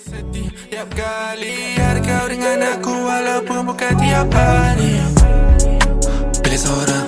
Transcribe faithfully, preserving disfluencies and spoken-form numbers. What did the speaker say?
Sedih tiap kali ada kau dengan aku, walaupun bukan tiap hari. Pilih seorang